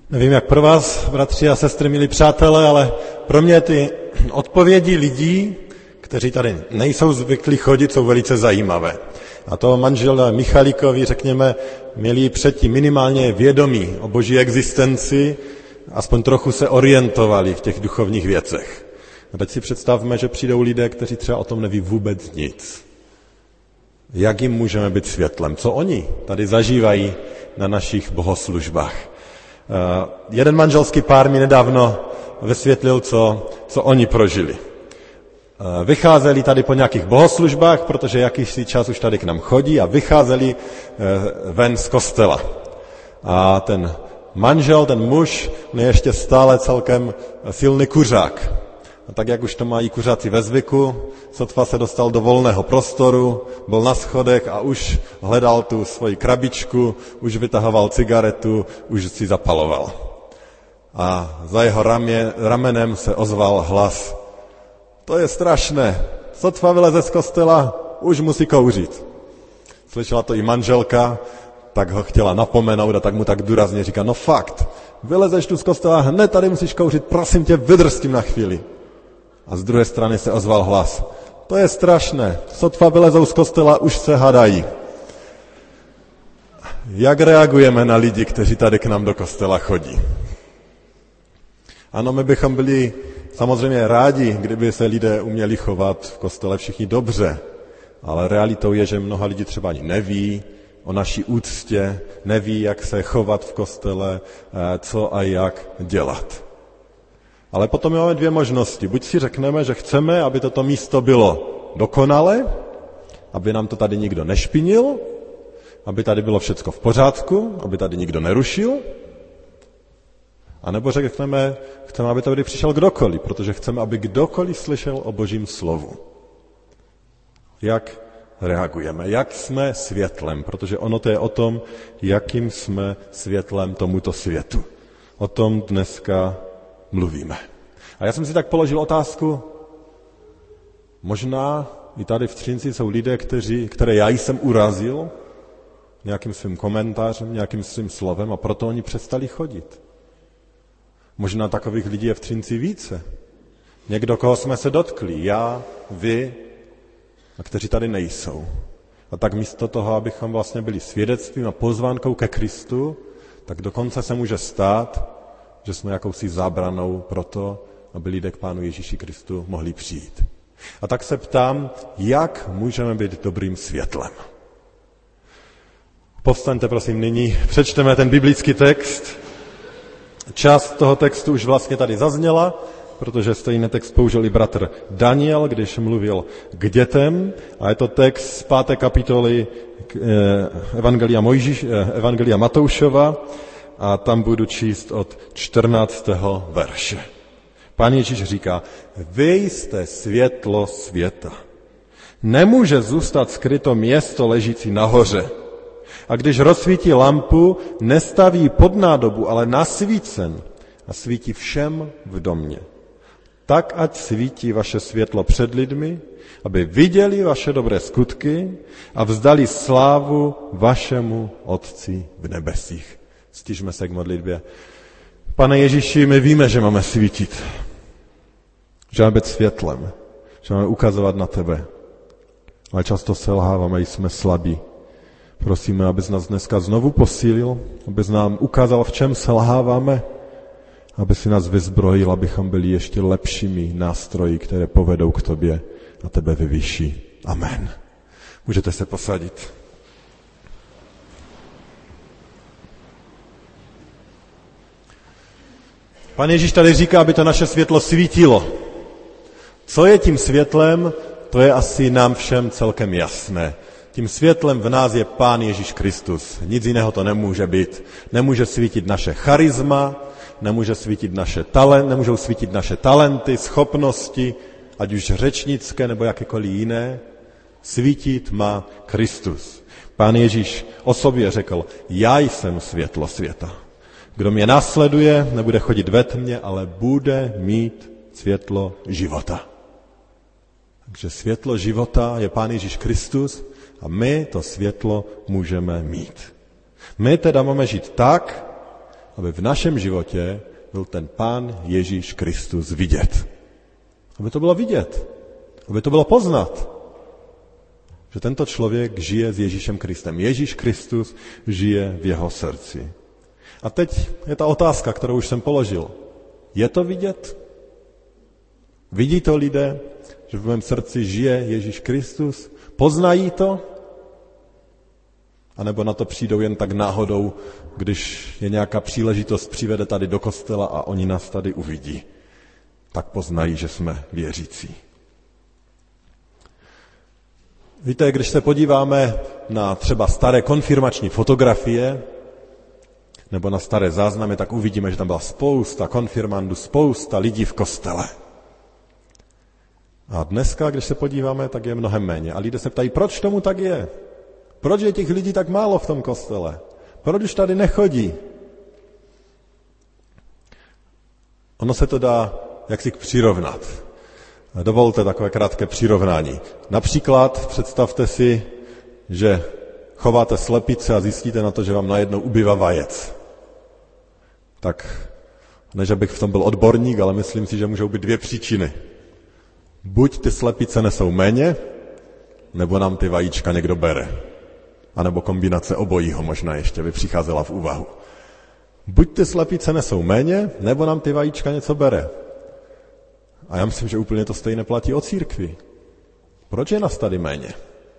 Nevím, jak pro vás, bratři a sestry, milí přátelé, ale pro mě ty odpovědi lidí, kteří tady nejsou zvyklí chodit, jsou velice zajímavé. A toho manžela Michalíkovi, řekněme, měli předtím minimálně vědomí o boží existenci, aspoň trochu se orientovali v těch duchovních věcech. A teď si představme, že přijdou lidé, kteří třeba o tom neví vůbec nic. Jak jim můžeme být světlem? Co oni tady zažívají na našich bohoslužbách? Jeden manželský pár mi nedávno vysvětlil, co oni prožili. Vycházeli tady po nějakých bohoslužbách, protože jakýsi čas už tady k nám chodí a vycházeli ven z kostela. A ten manžel, ten muž, je ještě stále celkem silný kuřák. A tak, jak už to mají kuřáci ve zvyku, sotva se dostal do volného prostoru, byl na schodech a už hledal tu svoji krabičku, už vytahoval cigaretu, už si zapaloval. A za jeho ramenem se ozval hlas: to je strašné, sotva vyleze z kostela, už musí kouřit. Slyšela to i manželka, tak ho chtěla napomenout a tak mu tak důrazně říká: no fakt, vylezeš tu z kostela, hned tady musíš kouřit, prosím tě, vydrž s tím na chvíli. A z druhé strany se ozval hlas: to je strašné, sotva vylezou z kostela, už se hadají. Jak reagujeme na lidi, kteří tady k nám do kostela chodí? Ano, my bychom byli samozřejmě rádi, kdyby se lidé uměli chovat v kostele všichni dobře, ale realitou je, že mnoha lidí třeba ani neví o naší úctě, neví, jak se chovat v kostele, co a jak dělat. Ale potom máme dvě možnosti. Buď si řekneme, že chceme, aby toto místo bylo dokonalé, aby nám to tady nikdo nešpinil, aby tady bylo všecko v pořádku, aby tady nikdo nerušil, a nebo řekneme, chceme, aby tady přišel kdokoliv, protože chceme, aby kdokoliv slyšel o Božím slovu. Jak reagujeme, jak jsme světlem, protože ono to je o tom, jakým jsme světlem tomuto světu. O tom dneska mluvíme. A já jsem si tak položil otázku, možná i tady v Třinci jsou lidé, které já jsem urazil nějakým svým komentářem, nějakým svým slovem a proto oni přestali chodit. Možná takových lidí je v Třinci více. Někdo, koho jsme se dotkli, já, vy, a kteří tady nejsou. A tak místo toho, abychom vlastně byli svědectvím a pozvánkou ke Kristu, tak dokonce se může stát, že jsme jakousi zábranou pro to, aby lidé k Pánu Ježíši Kristu mohli přijít. A tak se ptám, jak můžeme být dobrým světlem. Povstaňte prosím nyní, přečteme ten biblický text. Část toho textu už vlastně tady zazněla, protože stejný text použil i bratr Daniel, když mluvil k dětem. A je to text z 5. kapitoly Evangelia Matoušova a tam budu číst od 14. verše. Pán Ježíš říká: vy jste světlo světa. Nemůže zůstat skryto město ležící nahoře. A když rozsvítí lampu, nestaví pod nádobu, ale na svícen a svítí všem v domě. Tak ať svítí vaše světlo před lidmi, aby viděli vaše dobré skutky a vzdali slávu vašemu Otci v nebesích. Stižme se k modlitbě. Pane Ježíši, my víme, že máme svítit, že máme být světlem, že máme ukazovat na tebe, ale často selháváme, jsme slabí. Prosíme, abys nás dneska znovu posílil, abys nám ukázal, v čem selháváme, aby si nás vyzbrojil, abychom byli ještě lepšími nástroji, které povedou k tobě a tebe vyvýší. Amen. Můžete se posadit. Pan Ježíš tady říká, aby to naše světlo svítilo. Co je tím světlem, to je asi nám všem celkem jasné. Tím světlem v nás je Pán Ježíš Kristus. Nic jiného to nemůže být. Nemůže svítit naše charisma, nemůžou svítit naše talenty, schopnosti, ať už řečnické nebo jakékoliv jiné. Svítit má Kristus. Pán Ježíš o sobě řekl: já jsem světlo světa. Kdo mě následuje, nebude chodit ve tmě, ale bude mít světlo života. Takže světlo života je Pán Ježíš Kristus a my to světlo můžeme mít. My teda máme žít tak, aby v našem životě byl ten Pán Ježíš Kristus vidět. Aby to bylo vidět, aby to bylo poznat, že tento člověk žije s Ježíšem Kristem. Ježíš Kristus žije v jeho srdci. A teď je ta otázka, kterou už jsem položil. Je to vidět? Vidí to lidé, že v mém srdci žije Ježíš Kristus? Poznají to? A nebo na to přijdou jen tak náhodou, když je nějaká příležitost, přivede tady do kostela a oni nás tady uvidí. Tak poznají, že jsme věřící. Víte, když se podíváme na třeba staré konfirmační fotografie nebo na staré záznamy, tak uvidíme, že tam byla spousta konfirmandů, spousta lidí v kostele. A dneska, když se podíváme, tak je mnohem méně. A lidé se ptají, proč tomu tak je? Proč je těch lidí tak málo v tom kostele? Proč už tady nechodí? Ono se to dá jaksi přirovnat. Dovolte takové krátké přirovnání. Například představte si, že chováte slepice a zjistíte na to, že vám najednou ubývá vajec. Tak než abych v tom byl odborník, ale myslím si, že můžou být dvě příčiny. Buď ty slepice nesou méně, nebo nám ty vajíčka někdo bere. A nebo kombinace obojího možná ještě by přicházela v úvahu. Buď ty slepice nesou méně, nebo nám ty vajíčka něco bere. A já myslím, že úplně to stejné platí o církvi. Proč je nás tady méně?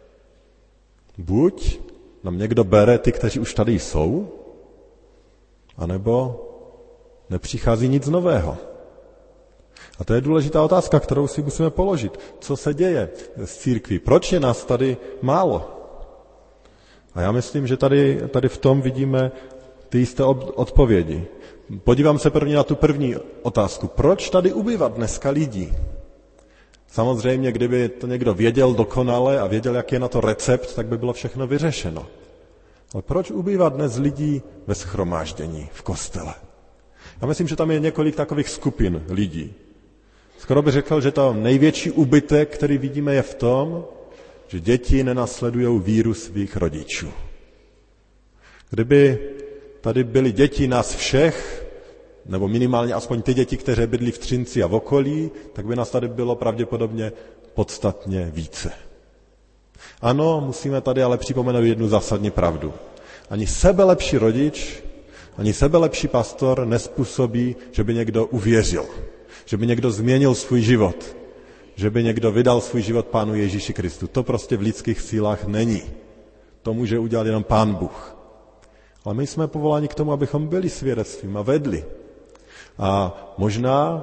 Buď nám někdo bere ty, kteří už tady jsou, anebo nepřichází nic nového. A to je důležitá otázka, kterou si musíme položit. Co se děje s církví? Proč je nás tady málo? A já myslím, že tady v tom vidíme ty jisté odpovědi. Podívám se první na tu první otázku. Proč tady ubývá dneska lidí? Samozřejmě, kdyby to někdo věděl dokonale a věděl, jak je na to recept, tak by bylo všechno vyřešeno. Ale proč ubývá dnes lidí ve shromáždění v kostele? Já myslím, že tam je několik takových skupin lidí. Skoro bych řekl, že to největší úbytek, který vidíme, je v tom, že děti nenasledují víru svých rodičů. Kdyby tady byly děti nás všech, nebo minimálně aspoň ty děti, které bydlí v Třinci a v okolí, tak by nás tady bylo pravděpodobně podstatně více. Ano, musíme tady ale připomenout jednu zásadní pravdu. Ani sebelepší rodič, ani sebelepší pastor nespůsobí, že by někdo uvěřil, že by někdo změnil svůj život, že by někdo vydal svůj život Pánu Ježíši Kristu. To prostě v lidských sílách není. To může udělat jenom Pán Bůh. Ale my jsme povoláni k tomu, abychom byli svědectvím a vedli. A možná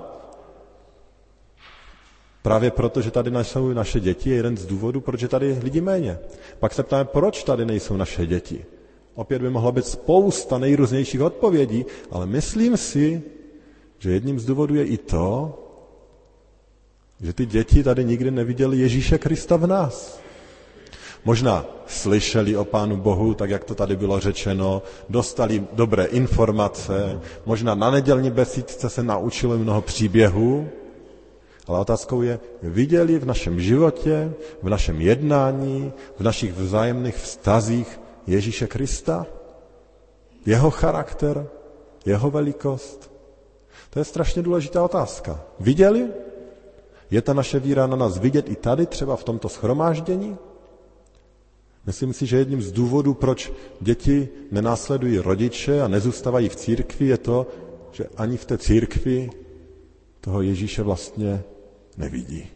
právě proto, že tady jsou naše děti, je jeden z důvodů, proč je tady lidi méně. Pak se ptáme, proč tady nejsou naše děti. Opět by mohla být spousta nejrůznějších odpovědí, ale myslím si, že jedním z důvodů je i to, že ty děti tady nikdy neviděli Ježíše Krista v nás. Možná slyšeli o Pánu Bohu, tak jak to tady bylo řečeno, dostali dobré informace, možná na nedělní besídce se naučili mnoho příběhů, ale otázkou je, viděli v našem životě, v našem jednání, v našich vzájemných vztazích Ježíše Krista? Jeho charakter? Jeho velikost? To je strašně důležitá otázka. Viděli? Je ta naše víra na nás vidět i tady, třeba v tomto shromáždění? Myslím si, že jedním z důvodů, proč děti nenásledují rodiče a nezůstávají v církvi, je to, že ani v té církvi toho Ježíše vlastně nevidí.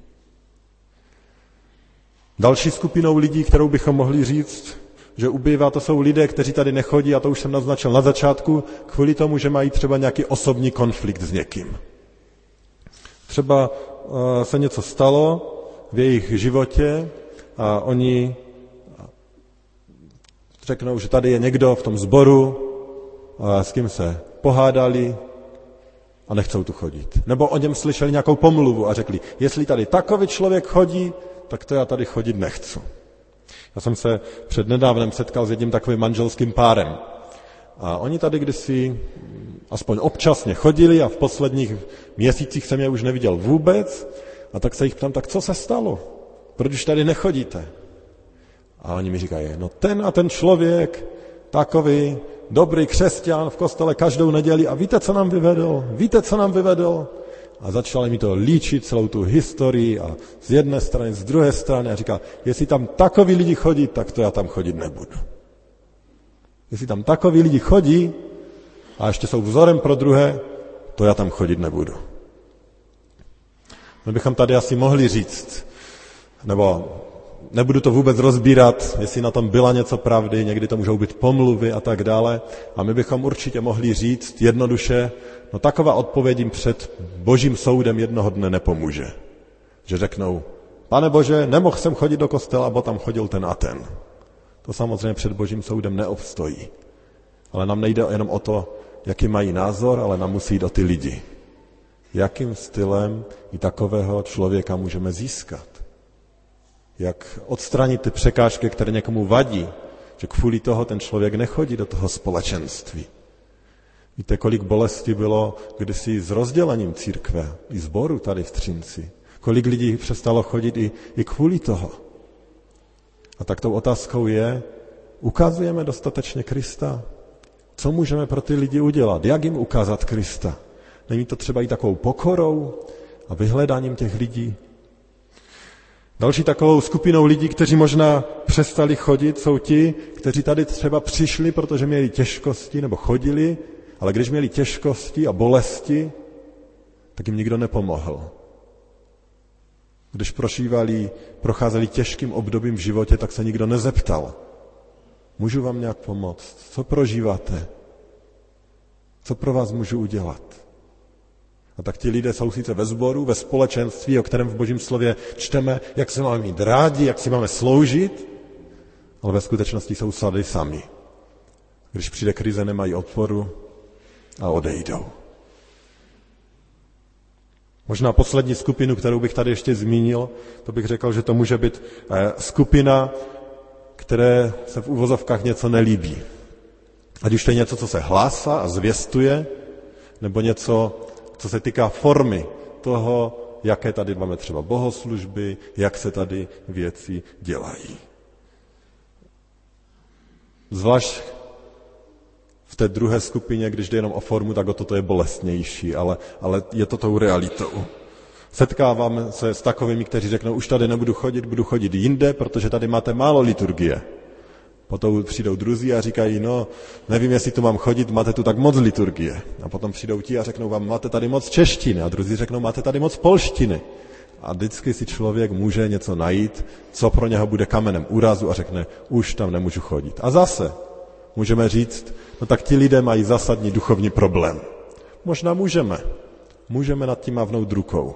Další skupinou lidí, kterou bychom mohli říct, že ubývá, to jsou lidé, kteří tady nechodí, a to už jsem naznačil na začátku, kvůli tomu, že mají třeba nějaký osobní konflikt s někým. Třeba se něco stalo v jejich životě a oni řeknou, že tady je někdo v tom sboru, s kým se pohádali a nechcou tu chodit. Nebo o něm slyšeli nějakou pomluvu a řekli, jestli tady takový člověk chodí, tak to já tady chodit nechci. Já jsem se přednedávnem setkal s jedním takovým manželským párem. A oni tady kdysi aspoň občasně chodili a v posledních měsících jsem je už neviděl vůbec. A tak se jich ptám, tak co se stalo? Proč už tady nechodíte? A oni mi říkají, no ten a ten člověk takový dobrý křesťan v kostele každou neděli a víte, co nám vyvedl? Víte, co nám vyvedl? A začali mi to líčit celou tu historii a z jedné strany, z druhé strany a říkal, jestli tam takoví lidi chodí, tak to já tam chodit nebudu. Jestli tam takoví lidi chodí a ještě jsou vzorem pro druhé, to já tam chodit nebudu. My bychom tady asi mohli říct, nebo nebudu to vůbec rozbírat, jestli na tom byla něco pravdy, někdy to můžou být pomluvy a tak dále. A my bychom určitě mohli říct jednoduše, no taková odpověď jim před Božím soudem jednoho dne nepomůže. Že řeknou, Pane Bože, nemohl jsem chodit do kostela, bo tam chodil ten a ten. To samozřejmě před Božím soudem neobstojí. Ale nám nejde jenom o to, jaký mají názor, ale nám musí jít o ty lidi. Jakým stylem i takového člověka můžeme získat? Jak odstranit ty překážky, které někomu vadí, že kvůli toho ten člověk nechodí do toho společenství. Víte, kolik bolesti bylo kdysi s rozdělením církve i sboru tady v Třinci. Kolik lidí přestalo chodit i kvůli toho. A tak tou otázkou je, ukazujeme dostatečně Krista? Co můžeme pro ty lidi udělat? Jak jim ukázat Krista? Není to třeba i takovou pokorou a vyhledáním těch lidí? Další takovou skupinou lidí, kteří možná přestali chodit, jsou ti, kteří tady třeba přišli, protože měli těžkosti, nebo chodili, ale když měli těžkosti a bolesti, tak jim nikdo nepomohl. Když procházeli těžkým obdobím v životě, tak se nikdo nezeptal. Můžu vám nějak pomoct? Co prožíváte? Co pro vás můžu udělat? A tak ti lidé jsou sice ve sboru, ve společenství, o kterém v Božím slově čteme, jak se máme mít rádi, jak si máme sloužit, ale ve skutečnosti jsou tady sami. Když přijde krize, nemají odporu a odejdou. Možná poslední skupinu, kterou bych tady ještě zmínil, to bych řekl, že to může být skupina, které se v uvozovkách něco nelíbí. Ať už to je něco, co se hlásá a zvěstuje, nebo něco, co se týká formy toho, jaké tady máme třeba bohoslužby, jak se tady věci dělají. Zvlášť v té druhé skupině, když jde jenom o formu, tak o toto je bolestnější, ale je to tou realitou. Setkávám se s takovými, kteří řeknou, už tady nebudu chodit, budu chodit jinde, protože tady máte málo liturgie. Potom přijdou druzí a říkají, no, nevím, jestli tu mám chodit, máte tu tak moc liturgie. A potom přijdou ti a řeknou vám, máte tady moc češtiny. A druzí řeknou, máte tady moc polštiny. A vždycky si člověk může něco najít, co pro něho bude kamenem úrazu a řekne, už tam nemůžu chodit. A zase můžeme říct, no tak ti lidé mají zásadní duchovní problém. Možná můžeme nad tím mávnout rukou.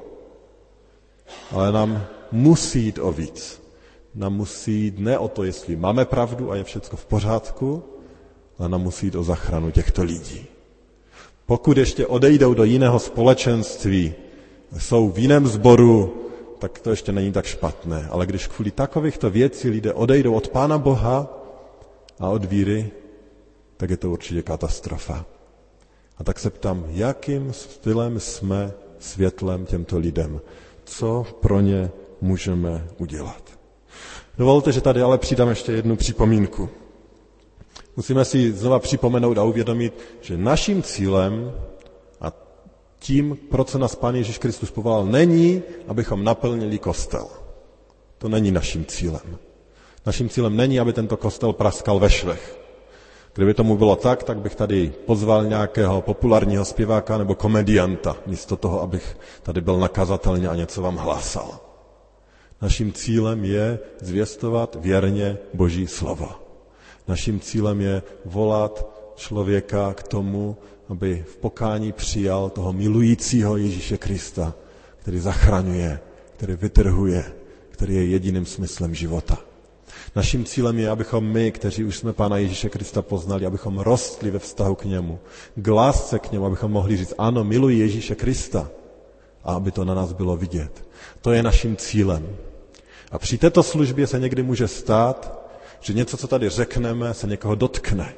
Ale nám musí jít o víc. Nám musí jít ne o to, jestli máme pravdu a je všechno v pořádku, ale nám musí jít o záchranu těchto lidí. Pokud ještě odejdou do jiného společenství, jsou v jiném sboru, tak to ještě není tak špatné. Ale když kvůli takovýchto věcí lidé odejdou od Pána Boha a od víry, tak je to určitě katastrofa. A tak se ptám, jakým stylem jsme světlem těmto lidem? Co pro ně můžeme udělat? Dovolte, že tady ale přidám ještě jednu připomínku. Musíme si znova připomenout a uvědomit, že naším cílem a tím, pro co nás Pán Ježíš Kristus povolal, není, abychom naplnili kostel. To není naším cílem. Naším cílem není, aby tento kostel praskal ve švech. Kdyby tomu bylo tak bych tady pozval nějakého populárního zpěváka nebo komedianta, místo toho, abych tady byl nakazatelně a něco vám hlásal. Naším cílem je zvěstovat věrně Boží slovo. Naším cílem je volat člověka k tomu, aby v pokání přijal toho milujícího Ježíše Krista, který zachraňuje, který vytrhuje, který je jediným smyslem života. Naším cílem je, abychom my, kteří už jsme Pána Ježíše Krista poznali, abychom rostli ve vztahu k němu, k lásce k němu, abychom mohli říct, ano, miluji Ježíše Krista, a aby to na nás bylo vidět. To je naším cílem. A při této službě se někdy může stát, že něco, co tady řekneme, se někoho dotkne.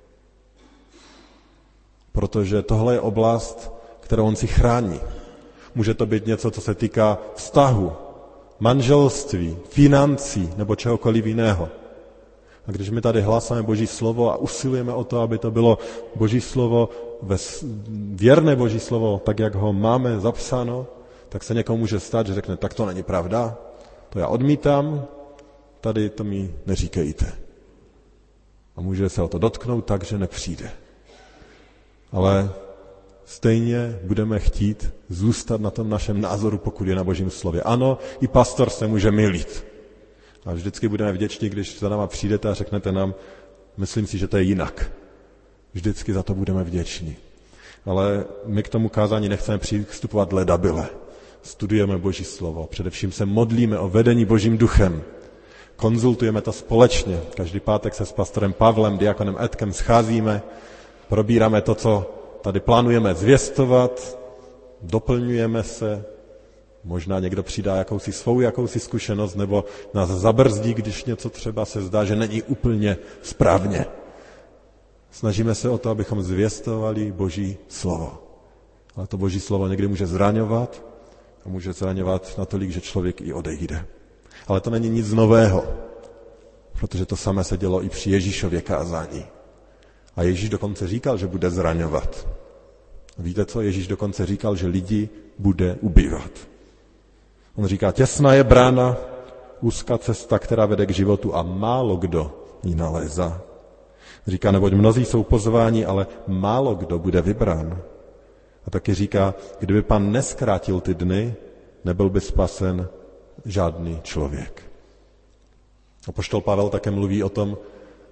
Protože tohle je oblast, kterou on si chrání. Může to být něco, co se týká vztahu, manželství, financí nebo čehokoliv jiného. A když my tady hlásáme Boží slovo a usilujeme o to, aby to bylo Boží slovo, věrné Boží slovo, tak jak ho máme zapsáno, tak se někomu může stát, že řekne, tak to není pravda, to já odmítám, tady to mi neříkejte. A může se o to dotknout tak, že nepřijde. Ale stejně budeme chtít zůstat na tom našem názoru, pokud je na Božím slově. Ano, i pastor se může mýlit. A vždycky budeme vděční, když za náma přijdete a řeknete nám, myslím si, že to je jinak. Vždycky za to budeme vděční. Ale my k tomu kázání nechceme přistupovat ledabyle. Studujeme Boží slovo. Především se modlíme o vedení Božím duchem. Konzultujeme to společně. Každý pátek se s pastorem Pavlem, diakonem Edkem scházíme, probíráme to, co tady plánujeme zvěstovat, doplňujeme se, možná někdo přidá jakousi zkušenost, nebo nás zabrzdí, když něco třeba se zdá, že není úplně správně. Snažíme se o to, abychom zvěstovali Boží slovo. Ale to Boží slovo někdy může zraňovat a může zraňovat natolik, že člověk i odejde. Ale to není nic nového, protože to samé se dělo i při Ježíšově kázání. A Ježíš dokonce říkal, že bude zraňovat. Víte co? Ježíš dokonce říkal, že lidi bude ubývat. On říká, těsná je brána, úzká cesta, která vede k životu a málo kdo ji nalézá. Říká, neboť mnozí jsou pozváni, ale málo kdo bude vybrán. A taky říká, kdyby Pán neskrátil ty dny, nebyl by spasen žádný člověk. Apoštol Pavel také mluví o tom,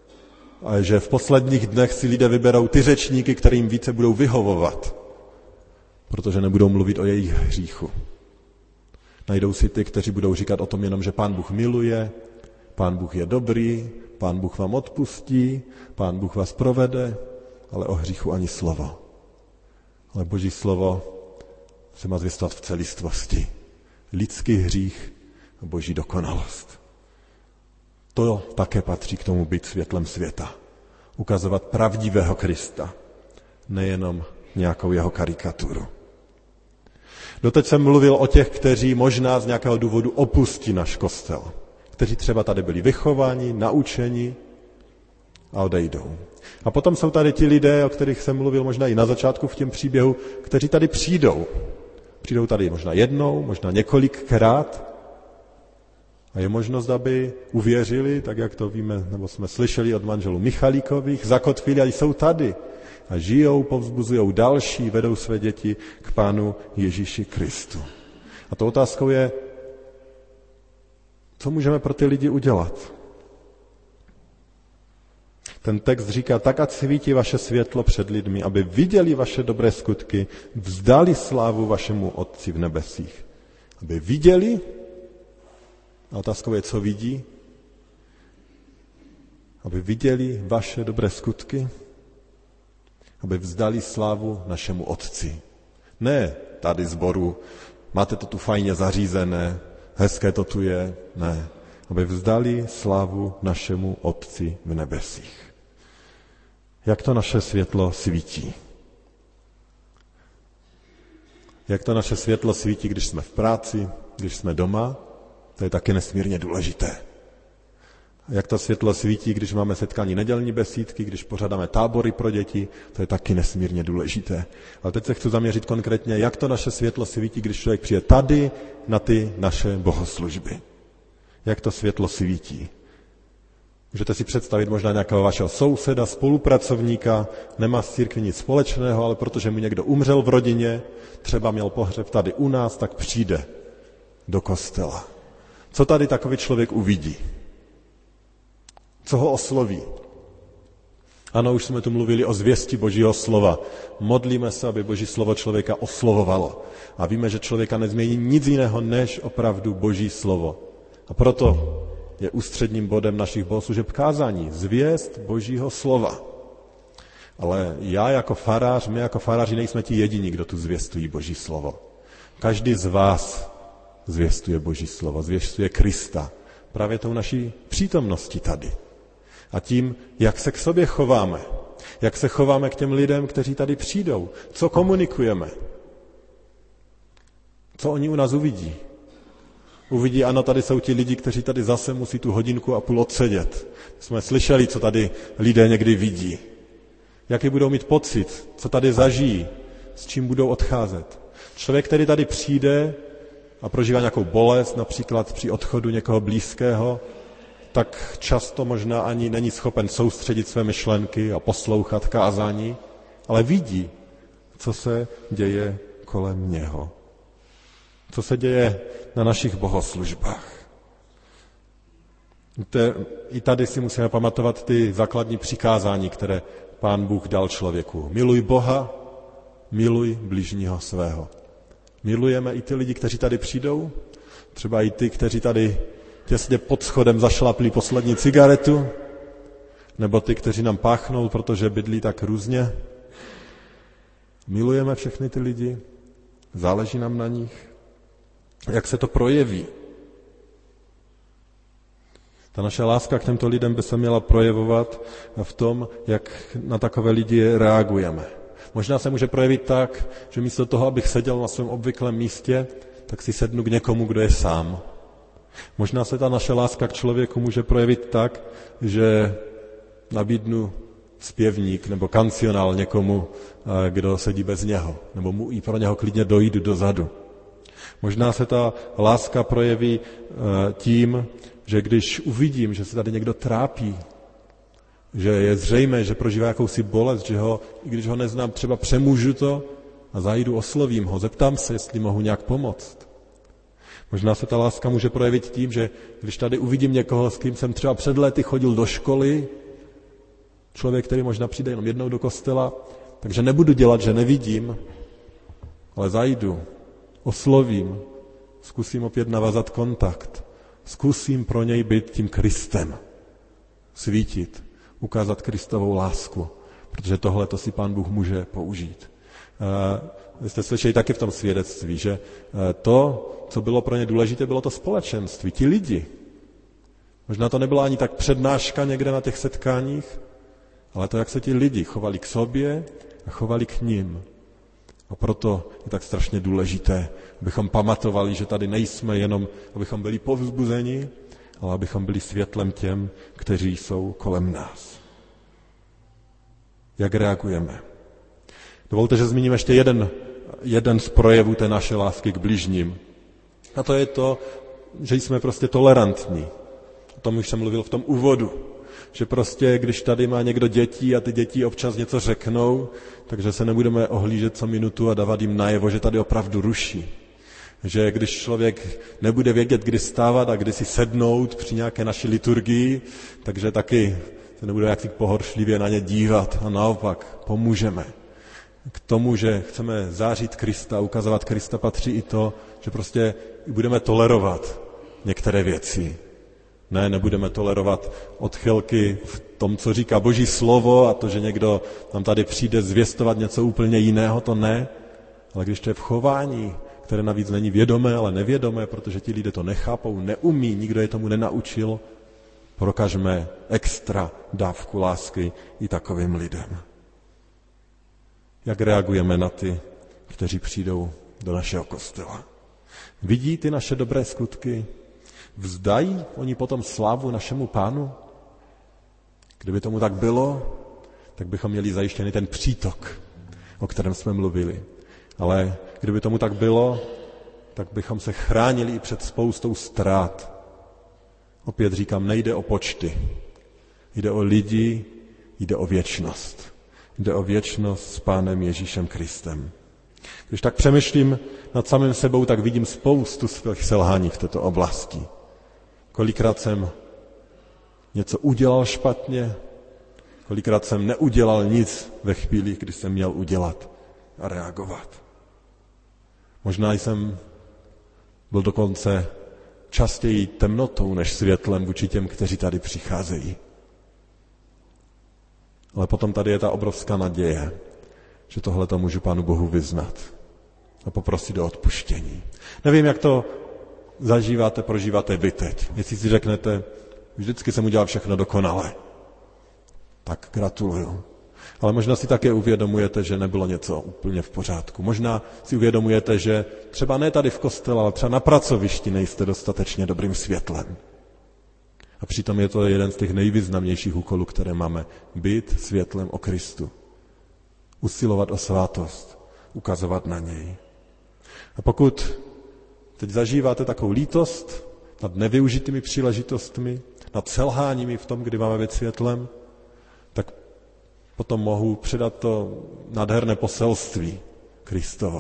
že v posledních dnech si lidé vyberou ty řečníky, kterým více budou vyhovovat, protože nebudou mluvit o jejich hříchu. Najdou si ty, kteří budou říkat o tom jenom, že Pán Bůh miluje, Pán Bůh je dobrý, Pán Bůh vám odpustí, Pán Bůh vás provede, ale o hříchu ani slovo. Ale Boží slovo se má zvěstovat v celistvosti. Lidský hřích a Boží dokonalost. To také patří k tomu být světlem světa. Ukazovat pravdivého Krista, nejenom nějakou jeho karikaturu. Doteď jsem mluvil o těch, kteří možná z nějakého důvodu opustí náš kostel. Kteří třeba tady byli vychováni, naučeni a odejdou. A potom jsou tady ti lidé, o kterých jsem mluvil možná i na začátku v těm příběhu, kteří tady přijdou. Přijdou tady možná jednou, možná několikrát a je možnost, aby uvěřili, tak jak to víme, nebo jsme slyšeli od manželů Michalíkových, zakotvili a jsou tady a žijou, povzbuzují další, vedou své děti k Pánu Ježíši Kristu. A to otázkou je, co můžeme pro ty lidi udělat? Ten text říká, tak ať svítí vaše světlo před lidmi, aby viděli vaše dobré skutky, vzdali slávu vašemu Otci v nebesích. Aby viděli, a otázkou je, co vidí, aby viděli vaše dobré skutky, aby vzdali slávu našemu Otci. Ne tady zboru, máte to tu fajně zařízené, hezké to tu je, ne. Aby vzdali slávu našemu Otci v nebesích. Jak to naše světlo svítí? Jak to naše světlo svítí, když jsme v práci, když jsme doma? To je taky nesmírně důležité. Jak to světlo svítí, když máme setkání nedělní besídky, když pořádáme tábory pro děti, to je taky nesmírně důležité. Ale teď se chci zaměřit konkrétně, jak to naše světlo svítí, když člověk přijde tady na ty naše bohoslužby. Jak to světlo svítí? Můžete si představit možná nějakého vašeho souseda, spolupracovníka, nemá s církví nic společného, ale protože mu někdo umřel v rodině, třeba měl pohřeb tady u nás, tak přijde do kostela. Co tady takový člověk uvidí? Co ho osloví? Ano, už jsme tu mluvili o zvěsti Božího slova. Modlíme se, aby Boží slovo člověka oslovovalo. A víme, že člověka nezmění nic jiného, než opravdu Boží slovo. A proto je ústředním bodem našich bohoslužeb kázání, zvěst Božího slova. Ale já jako farář, my jako faráři nejsme ti jediní, kdo tu zvěstují Boží slovo. Každý z vás zvěstuje Boží slovo, zvěstuje Krista. Právě tou naší přítomností tady. A tím, jak se k sobě chováme. Jak se chováme k těm lidem, kteří tady přijdou. Co komunikujeme. Co oni u nás uvidí. Uvidí, ano, tady jsou ti lidi, kteří tady zase musí tu 1,5 hodiny odsedět. Jsme slyšeli, co tady lidé někdy vidí. Jaký budou mít pocit, co tady zažijí, s čím budou odcházet. Člověk, který tady přijde a prožívá nějakou bolest, například při odchodu někoho blízkého, tak často možná ani není schopen soustředit své myšlenky a poslouchat kázání, ale vidí, co se děje kolem něho. Co se děje na našich bohoslužbách. I tady si musíme pamatovat ty základní přikázání, které Pán Bůh dal člověku. Miluj Boha, miluj bližního svého. Milujeme i ty lidi, kteří tady přijdou, třeba i ty, kteří tady těsně pod schodem zašlapli poslední cigaretu, nebo ty, kteří nám páchnou, protože bydlí tak různě. Milujeme všechny ty lidi, záleží nám na nich. Jak se to projeví? Ta naše láska k těmto lidem by se měla projevovat v tom, jak na takové lidi reagujeme. Možná se může projevit tak, že místo toho, abych seděl na svém obvyklém místě, tak si sednu k někomu, kdo je sám. Možná se ta naše láska k člověku může projevit tak, že nabídnu zpěvník nebo kancionál někomu, kdo sedí bez něho, nebo mu i pro něho klidně dojít dozadu. Možná se ta láska projeví tím, že když uvidím, že se tady někdo trápí, že je zřejmé, že prožívá jakousi bolest, že i když ho neznám, třeba přemůžu to a zajdu, oslovím ho, zeptám se, jestli mohu nějak pomoct. Možná se ta láska může projevit tím, že když tady uvidím někoho, s kým jsem třeba před lety chodil do školy, člověk, který možná přijde jenom jednou do kostela, takže nebudu dělat, že nevidím, ale zajdu, oslovím, zkusím opět navázat kontakt, zkusím pro něj být tím Kristem, svítit, ukázat Kristovou lásku, protože tohle to si Pán Bůh může použít. Vy jste slyšeli taky v tom svědectví, že to, co bylo pro ně důležité, bylo to společenství, ti lidi. Možná to nebyla ani tak přednáška někde na těch setkáních, ale to, jak se ti lidi chovali k sobě a chovali k ním. A proto je tak strašně důležité, abychom pamatovali, že tady nejsme jenom, abychom byli povzbuzeni, ale abychom byli světlem těm, kteří jsou kolem nás. Jak reagujeme? Dovolte, že zmíním ještě jeden z projevů té naše lásky k bližním. A to je to, že jsme prostě tolerantní. O tom už jsem mluvil v tom úvodu. Že prostě, když tady má někdo děti a ty děti občas něco řeknou, takže se nebudeme ohlížet co minutu a dávat jim najevo, že tady opravdu ruší. Že když člověk nebude vědět, kdy stávat a kdy si sednout při nějaké naší liturgii, takže taky se nebude jaksi pohoršlivě na ně dívat a naopak pomůžeme. K tomu, že chceme zářit Krista, ukazovat Krista, patří i to, že prostě budeme tolerovat některé věci. Nebudeme tolerovat odchylky v tom, co říká Boží slovo a to, že někdo nám tady přijde zvěstovat něco úplně jiného, to ne. Ale když to je v chování, které navíc není vědomé, ale nevědomé, protože ti lidé to nechápou, neumí, nikdo je tomu nenaučil, prokažme extra dávku lásky i takovým lidem. Jak reagujeme na ty, kteří přijdou do našeho kostela? Vidí ty naše dobré skutky? Vzdají oni potom slávu našemu Pánu? Kdyby tomu tak bylo, tak bychom měli zajištěný ten přítok, o kterém jsme mluvili. Ale kdyby tomu tak bylo, tak bychom se chránili i před spoustou ztrát. Opět říkám, nejde o počty. Jde o lidi, jde o věčnost. Jde o věčnost s Pánem Ježíšem Kristem. Když tak přemýšlím nad samým sebou, tak vidím spoustu svých selhání v této oblasti. Kolikrát jsem něco udělal špatně, kolikrát jsem neudělal nic ve chvíli, kdy jsem měl udělat a reagovat. Možná jsem byl dokonce častěji temnotou než světlem vůči těm, kteří tady přicházejí. Ale potom tady je ta obrovská naděje, že tohle to můžu Pánu Bohu vyznat a poprosit o odpuštění. Nevím, jak to zažíváte, prožíváte vy teď. Jestli si řeknete, vždycky jsem udělal všechno dokonale, tak gratuluju. Ale možná si také uvědomujete, že nebylo něco úplně v pořádku. Možná si uvědomujete, že třeba ne tady v kostele, ale třeba na pracovišti nejste dostatečně dobrým světlem. A přitom je to jeden z těch nejvýznamnějších úkolů, které máme. Být světlem o Kristu. Usilovat o svátost. Ukazovat na něj. A pokud teď zažíváte takovou lítost nad nevyužitými příležitostmi, nad selháními v tom, kdy máme být světlem, tak potom mohu předat to nádherné poselství Kristovo,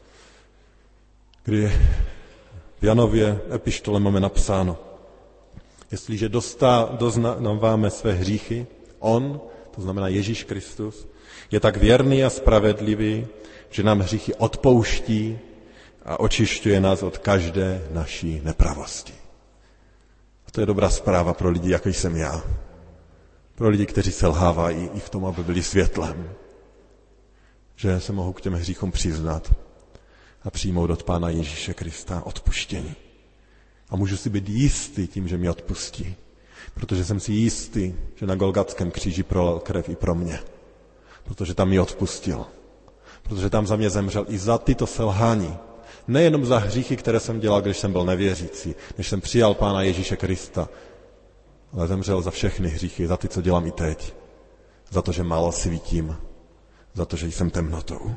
kdy v Janově epištole máme napsáno: jestliže doznáváme své hříchy, on, to znamená Ježíš Kristus, je tak věrný a spravedlivý, že nám hříchy odpouští a očišťuje nás od každé naší nepravosti. A to je dobrá zpráva pro lidi, jako jsem já. Pro lidi, kteří selhávají i v tom, aby byli světlem. Že se mohou k těm hříchům přiznat a přijmout od Pána Ježíše Krista odpuštění. A můžu si být jistý tím, že mi odpustí. Protože jsem si jistý, že na Golgatském kříži prolil krev i pro mě. Protože tam mi odpustil. Protože tam za mě zemřel i za tyto selhání. Nejenom za hříchy, které jsem dělal, když jsem byl nevěřící, než jsem přijal Pána Ježíše Krista, ale zemřel za všechny hříchy, za ty, co dělám i teď. Za to, že málo svítím. Za to, že jsem temnotou.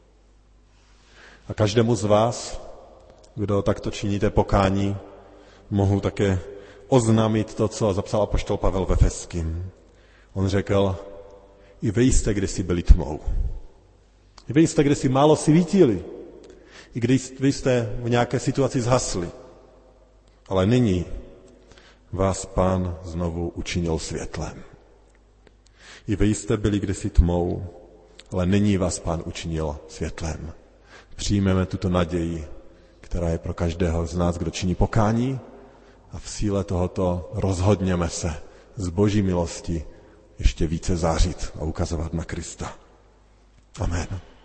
A každému z vás, kdo takto činíte pokání, mohu také oznámit to, co zapsal apoštol Pavel v Efeským. On řekl: i vy jste kdysi byli tmou. I vy jste kdysi málo svítili. I když vy jste v nějaké situaci zhasli. Ale nyní vás Pán znovu učinil světlem. I vy jste byli kdysi tmou, ale nyní vás Pán učinil světlem. Přijmeme tuto naději, která je pro každého z nás, kdo činí pokání, a v síle tohoto rozhodněme se z Boží milosti ještě více zářit a ukazovat na Krista. Amen.